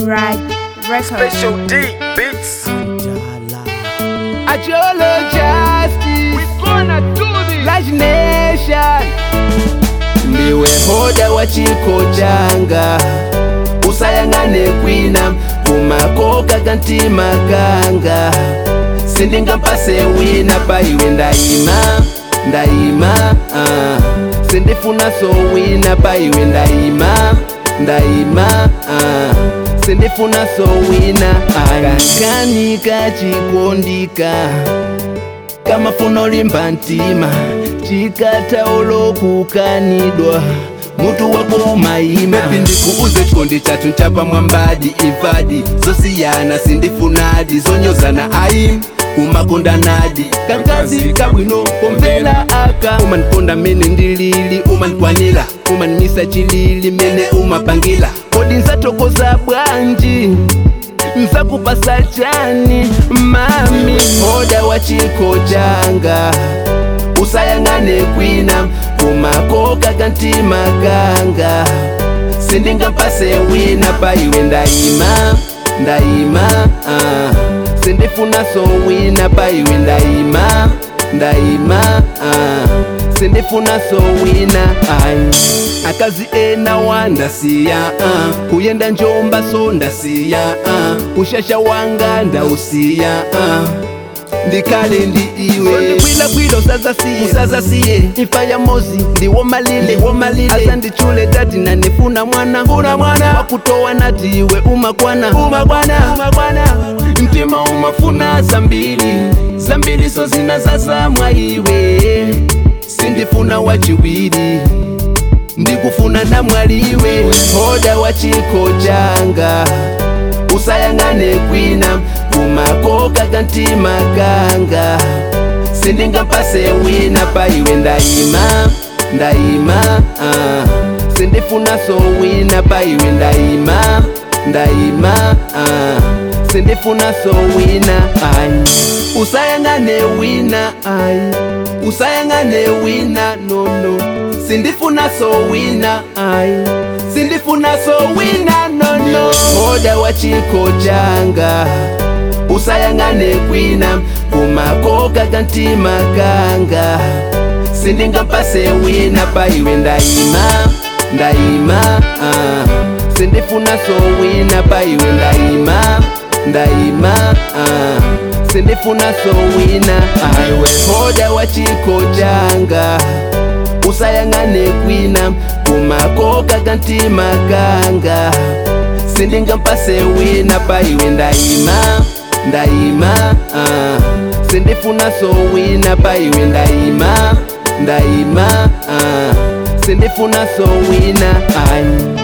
Rag Records. Special D Beats. Ajolo Justice, We gonna do this. Large Nation. Ndiwe hoda wa chiko changa, usayangane kwina kumakoka kantima kanga. Sindinga mpase wina pa iwe ndaima sindifuna so wina pa iwe ndaima sindifuna so wina kankanika chikondika kama funo limba ntima chikata olokukanidwa mutu wako umayima ndikuuze chikondi chatu nchapa mwambadi ivadi zosiyana sindifunadi zonyozana aim umakonda nadi kakazi kabwino komvela aka umaniponda mene ndilili umanikwanila umanimisa chilili mene umapangila kodi nzatokoza bwanji nzakupasa chani mami hoda wa chiko changa usayangane kwina kumakoka kantima kanga sindinga mpase wina pa iwe ndaima sindifuna so wina pa iwe ndaima sindifuna so wina akazi ena wandasiya kuyenda njomba so ndasiya ushasha wanga ndausiya ndikale ndi iwe bwila usazasiye ifa ya mozi ndiwo malile asa ndichule dati na nifuna mwana wakutowa nati iwe umakwana mtima umafuna zambili so zina zasamwa iwe sindifuna wachiwiri ndikufuna na mwaliwe hoda wa chiko changa usayangane kwina kumakoka kantima kanga sindinga mpase wina pa iwe ndaima sindifuna so wina pa iwe ndaima sindifuna so wina usayangane wina no sindifuna so wina sindifuna so wina no hoda wa chiko changa usayangane kwina kumakoka kantima kanga sindinga mpase wina pa iwe ndaima sindifuna so wina pa iwe ndaima sindifuna so wina iwe hoda wa chiko changa usayangane kwina kumakoka kantima kanga sindinga mpase wina pa iwe ndaima sindifuna so wina pa iwe ndaima sindifuna so wina